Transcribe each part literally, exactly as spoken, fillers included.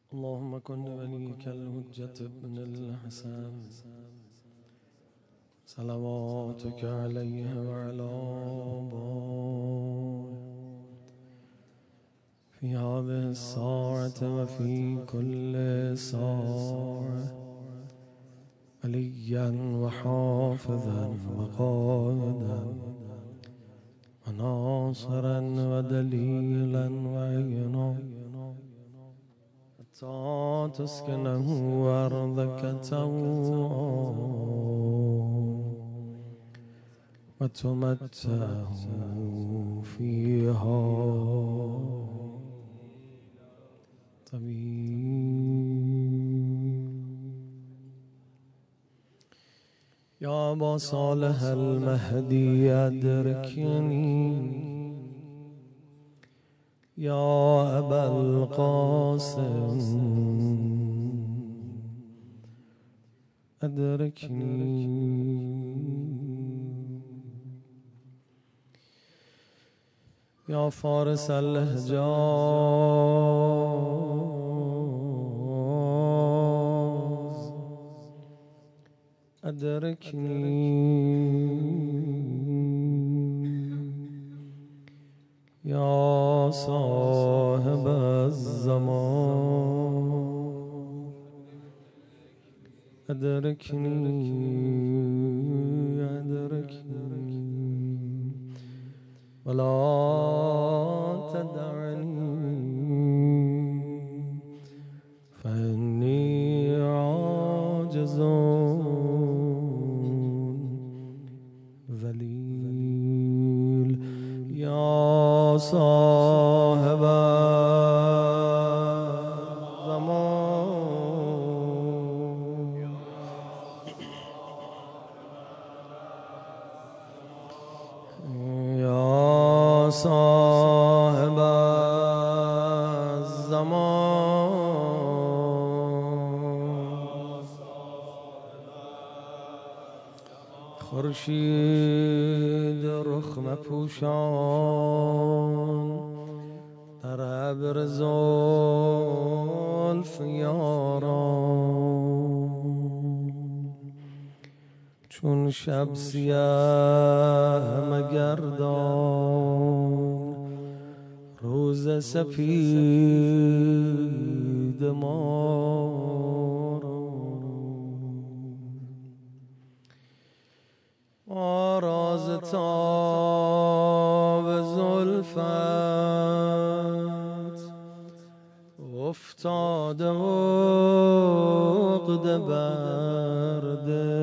اللهم كن لوليك الحجة ابن الحسن صلواتك عليه وعلى آبائه في هذه الساعة وفي كل ساعة وليا وحافظا وقائدا وناصرا ودليلا وعينا حتى تسكنه أرضك طوعا وتمتعه فيها طويلا. يا أبا صالح المهدي أدركني، يا أبا القاسم أدركني، يا فارس الحجاز أدركني، يا صاحب الزمان أدركني أدركني ولا تدعني فإني عاجز ذليل. يا صاحب الزمان يا صاحب الزمان خورشید رخ مپوشان در ابر زلف یاران، چون شب سیه مگردان روز سپید ما آراز تاب زلفت افتاده عقده برده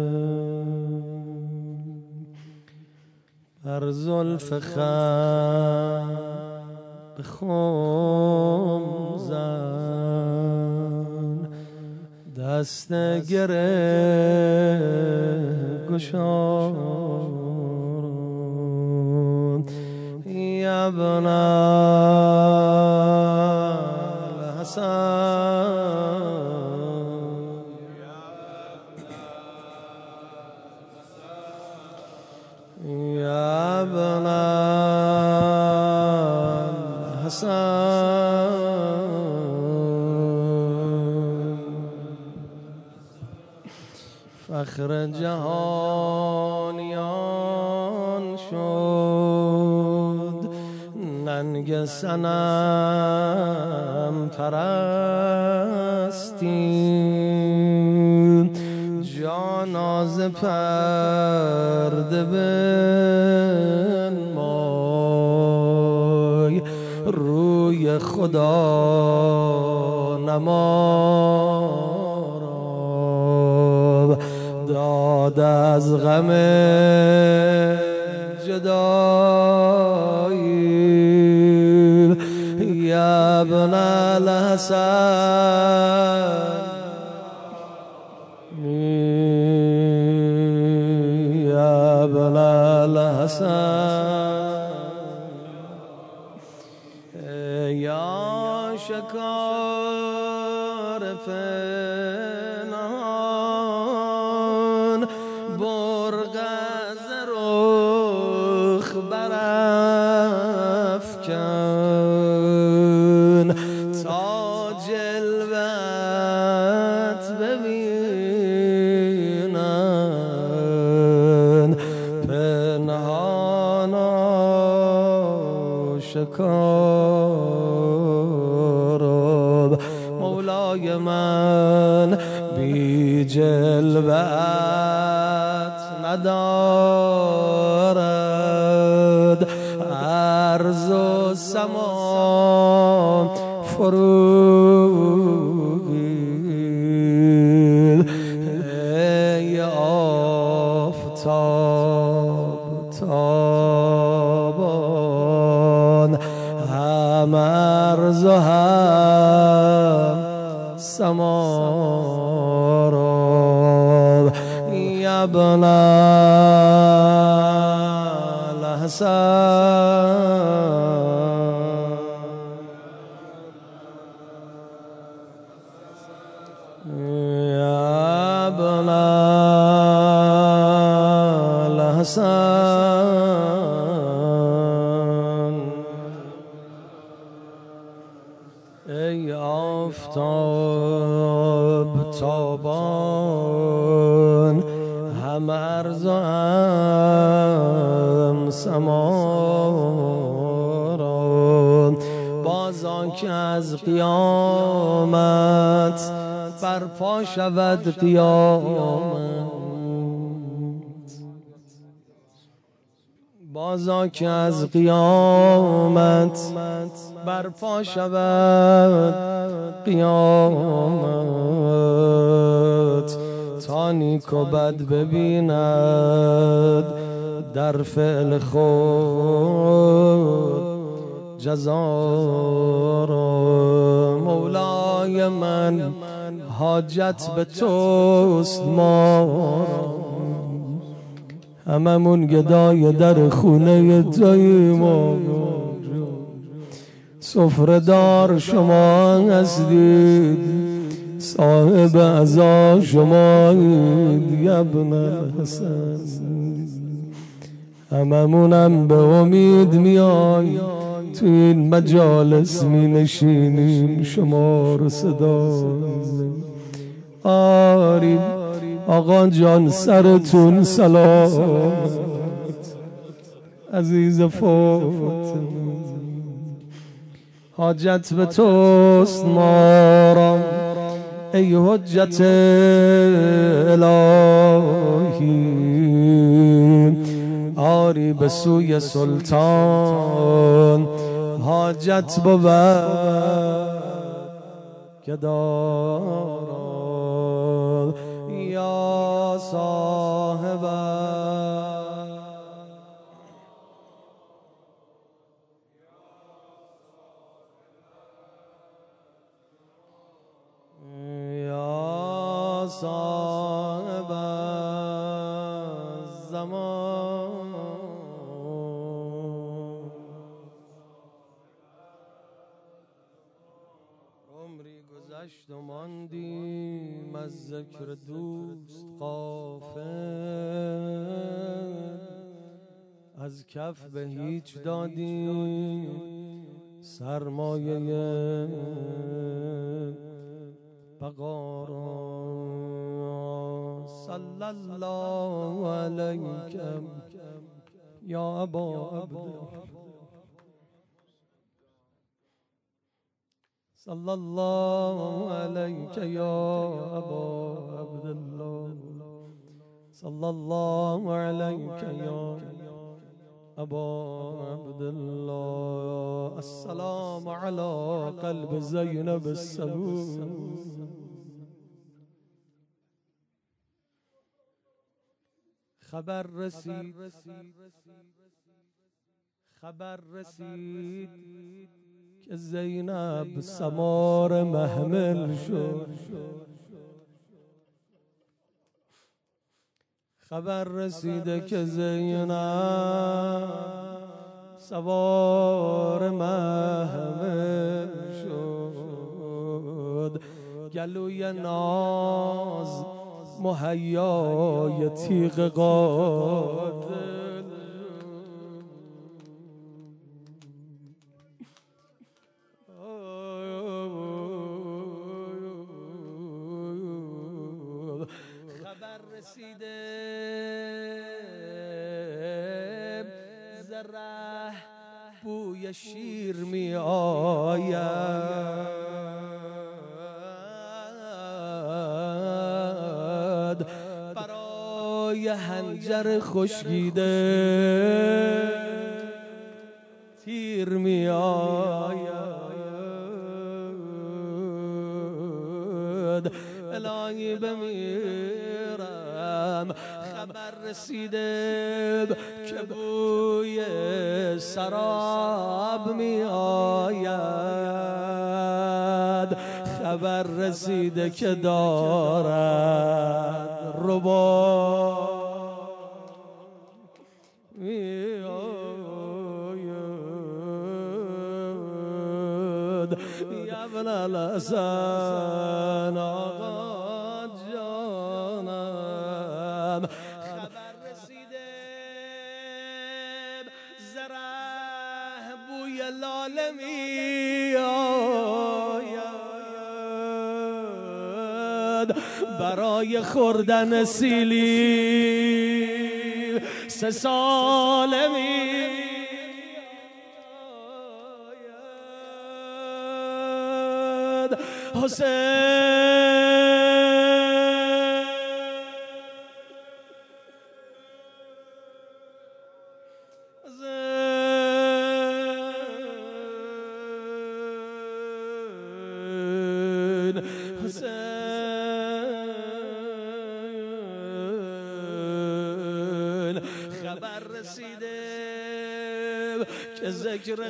بر زلف خم به خم زن دست گره گشان. یا ابن الحسن یا ابن الحسن فخر جهانیان شد ننگ صنم پرستی، جانا ز پرده بنمای روی خدا نما را داد از غم جدایی. یا ابن الحسن یا ابن الحسن یا شکار پنهان برق از رخ برافکن تاج الفروغ ای آفتاب تابان هم ارز و هم سما را یا ابن الحسن یا ابن الحسن ای آفتاب تابان هم ارز و هم سما را بازا که از قیامت برپا شود قیامت بازا که از قیامت برپا شود قیامت تا نیک و بد ببیند در فعل خود جزا را مولای من حاجت به توست ما هممون گدای در خونه جای ما سفره دار شما هستید صاحب عزا شمایید یا ابن الحسن هممونم به امید میای تو این مجالس می نشینیم شما رو صدا آری آقا جان سرتون سلامت عزیز فوت حاجت به توست ما را ای حجت الهی آری به سوی سلطان حاجت بود که دارد یا صاحب یا صاحب زمان عمری گذشت و ماندیم از ذکر دوست غافل از کف به هیچ دادیم سرمایه بقا را صلی الله علیک یا ابا عبدالله صلی الله علیک یا ابا عبدالله صلی الله علیک یا ابا عبدالله السلام علی قلب زینب السلوم خبر رسید خبر رسید که زینب سوار محمل شد خبر رسیده که زینب سوار محمل شد گلوی ناز مهیای تیغ قاتل خبر رسیده زره بوی شیر می آید برای هنجر خشکیده تیر می آید الهی بمیرم. خبر رسیده که بوی سراب می آید، خبر رسیده که دارد ربا می آید. یا ابن الحسن آقا جانم، خبر رسیده زره بوی لاله می آید، برای خوردن سیلی سه ساله می آید. حسین حسین خبر رسیده که ذکر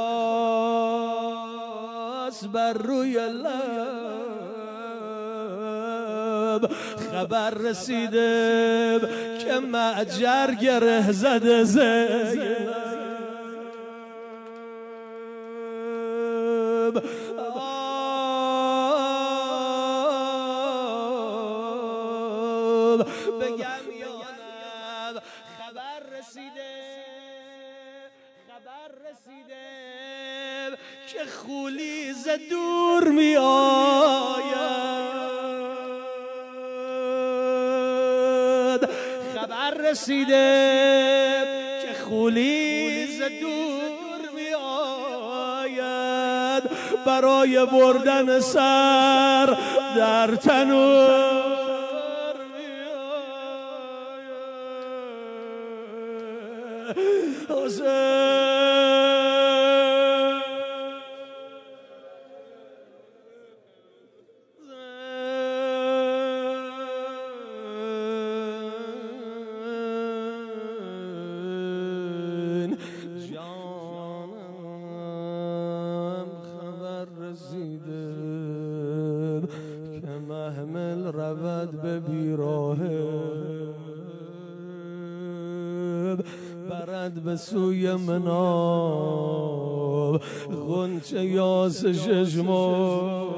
خداست بر روی لب، خبر رسیده که معجر گره زده زینب، بگم یادم خبر رسیده، خبر رسیده که خولی ز دور می آید، خبر رسیده که خولی ز دور می آید، برای بردن سر در تنور جانم خبر رسیده که محمل رود به بیراهه، برد به سوی مناب غنچه یاس ششمو،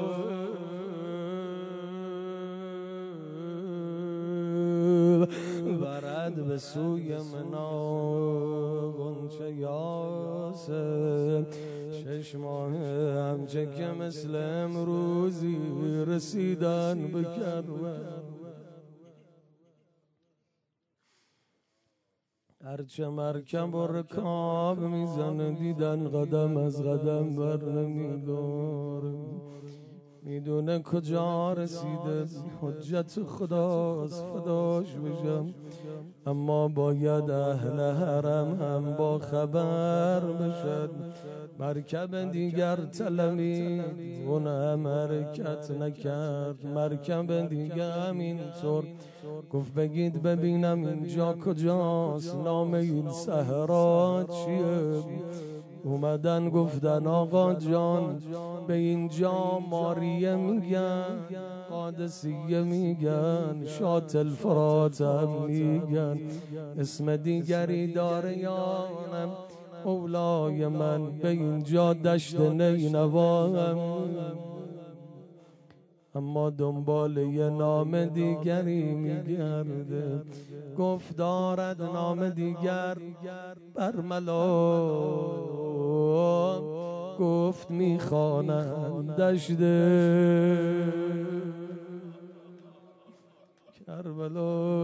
برد به سوی مناب غنچه یاس شش ماه، همچه که مثل امروزی رسیدن به کربلا، هرچه مرکب و رکاب میزنه دیدن قدم از قدم بر نمیداره، میدونه کجا رسیده، حجت خداست فداش بشم، اما باید اهل حرم هم با خبر بشد. مرکب دیگر طلبید اونم حرکت نکرد، مرکب دیگر همینطور گفت بگید ببینم اینجا کجاست، نام این صحرا چیه؟ اومدن گفتن آقا جان به اینجا ماریه میگن، قادسیه میگن، شاط الفرات هم میگن، اسم دیگری داره یانم اولای من، به اینجا دشت نینوا هم، اما دنبال یه نام دیگری میگرده. گفت دارد نام دیگر برملا، گفت میخوانم دشت کربلا،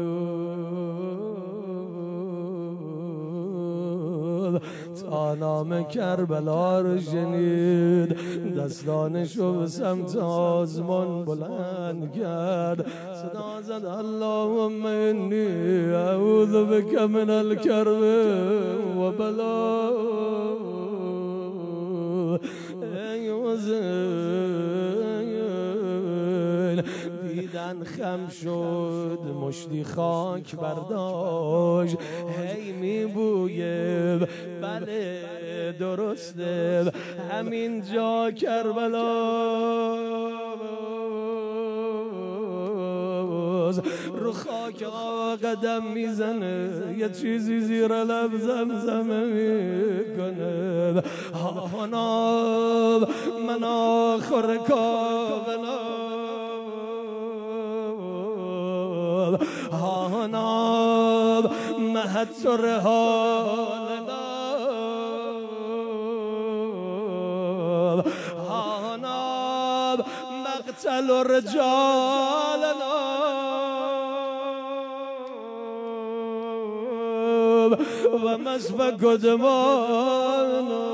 تا نام کربلا رو شنید دستانشو به سمت آسمان بلند کرد، صدا زد اللهم انی اعوذ بک من الکرب و بلا، ای دیدن خم شد، مشتی خاک برداشت، هی میبویه بله درسته همین جا کربلا رو خاک آقا قدم میزنه، یه چیزی زیر لب زمزمه میکنه، هاناب من آخر کاغناب، هاناب مهد سر حالناب، هاناب مقتل رجالنا و مسفک دمانا.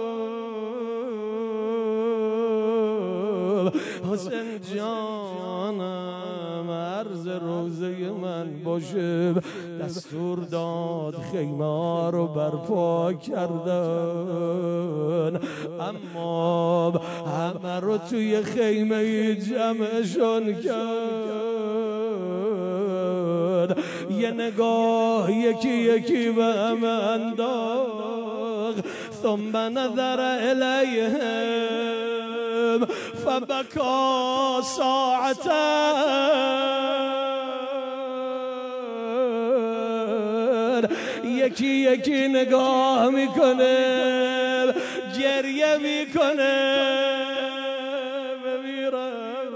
حسین جانم عرض روزه من باشه، دستور داد خیمه رو برپا کردن، اما همه رو توی خیمه جمعشون کرد، یه نگاه یکی یکی به همه انداخت، ثم نظر الیهم فبکا ساعتا، یکی یکی نگاه میکنه گریه میکنه، بمیرم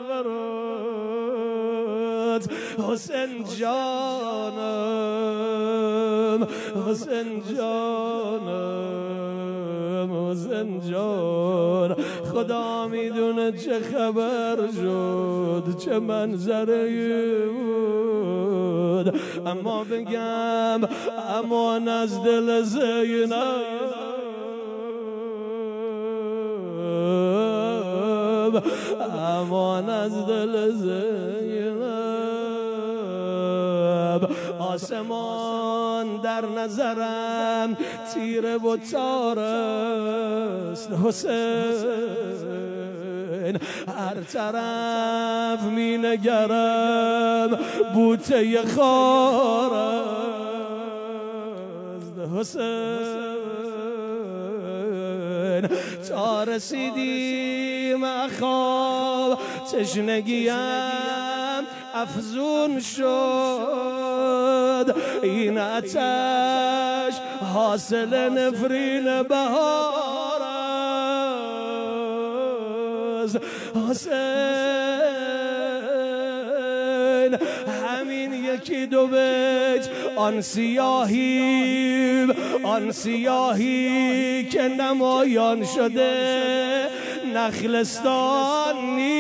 برات حسین جانم، حسین جانم، حسین جان. خدا میدونه چه خبر شد، چه منظره بود، اما بگم امان از دل زینب، امان از دل زینب. آسمان در نظرم تیره و تار است حسین، هر طرف می نگرم بوته خار است حسین، تا رسیدیم اخواب تشنگیم افزون شد، این آتش حاصل نفرین بهار است حسین. همین یکی دو بیت آن سیاهی، آن سیاهی که نمایان شده نخلستان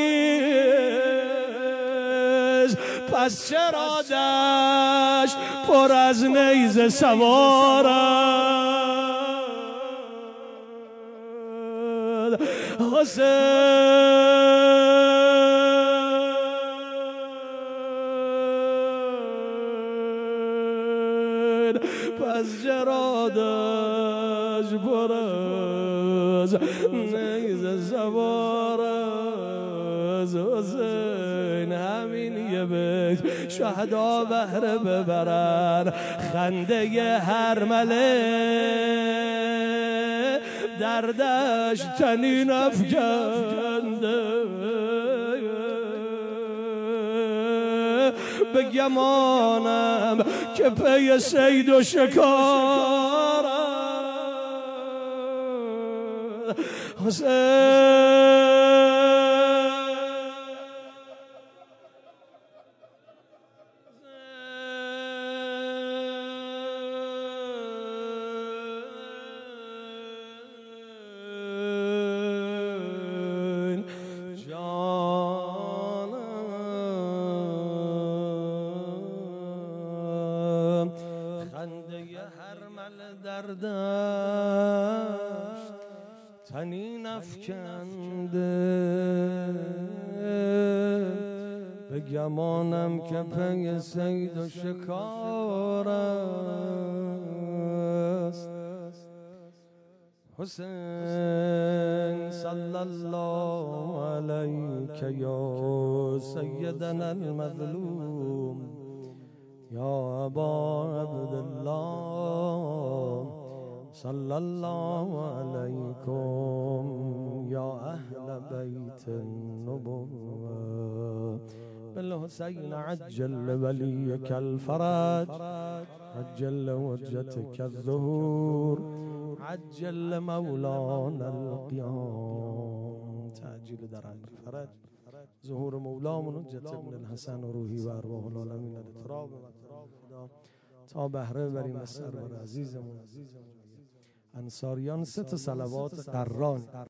نیست، پس چرا دشت پر از نیزه سوار است حسین، پس چرا دشت پر از نیزه سوار است حسین. همین یه بیت شهدا بهره ببرن، خنده هر مله دردش تنین افکنده، به گمانم که پی صید و شکار حسین. دشت تنین افکنده، به گمانم که پی صید و شکار است حسین صلی الله علیک یا سیدنا المظلوم یا ابا عبدالله صلی الله علیکم یا اهل بیت النبوة بالحسین عجل ولیک الفرج عجل حجتک الظهور عجل مولانا القیام. تعجیل در امر فرج ظهور مولامون حجت ابن الحسن و روحی و ارواح العالمین الاطراب تا بهره بریم از سرور عزیزمون انصاریان. سه تا صلوات قران